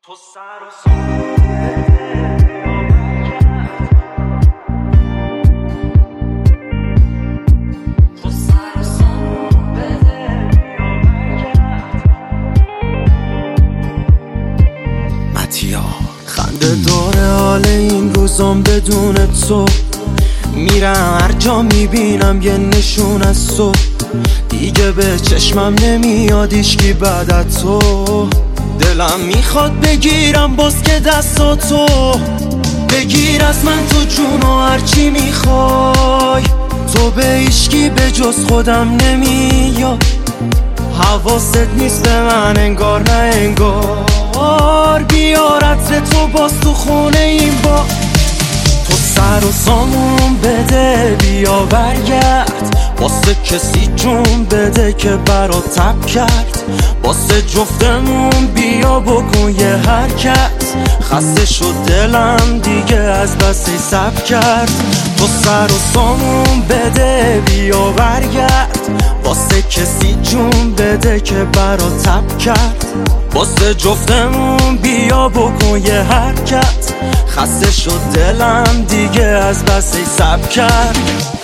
تو سر و سامون خنده داره حال این روزام بدون تو. میرم هر جا میبینم یه نشون از تو. دیگه به چشمم نمیاد هیچکی بعد از تو. دلم میخواد بگیرم باز که دستاتو بگیر از من تو جونو هرچی میخوای. تو به هیچکی به جز خودم نمیاد. حواست نیست به من انگار نه انگار. بیار عطر تو باز تو خونه این با. تو سر و سامون بده بیا برگرد. واسه کسی جون بده که برات تب کرد. واسه جفتمون بیا بکن یه حرکت. خسته شد دلم دیگه از بسی سب کرد. تو سر و سامون بده بیا برگرد. واسه کسی جون بده که برات تب کرد. واسه جفتمون بیا بکن یه حرکت. خسته شد دلم دیگه از بسی سب کرد.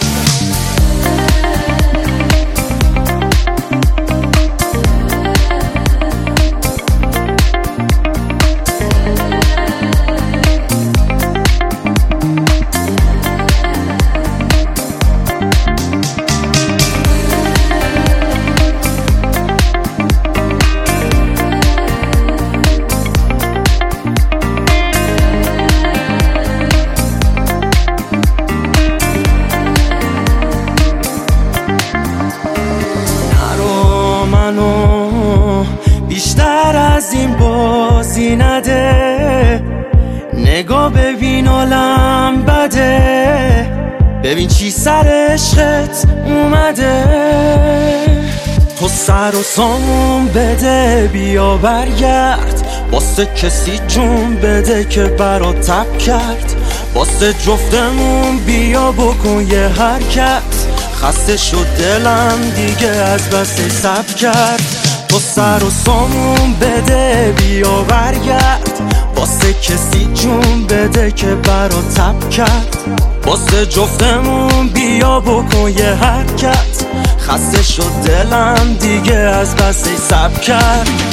بیشتر از این بازی نده. نگاه ببین عالم بده. ببین چی سر عشقت اومده. تو سر و سامون بده بیا برگرد. واسه کسی جون بده که برات تب کرد. واسه جفتمون بیا بکن یه حرکت. خسته شد دلم دیگه از بسی سب کرد. تو سر و سامون بده بیا برگرد. واسه کسی جون بده که برات تب کرد. واسه جفتمون بیا بکن یه حرکت. خسته شد دلم دیگه از بسی سب کرد.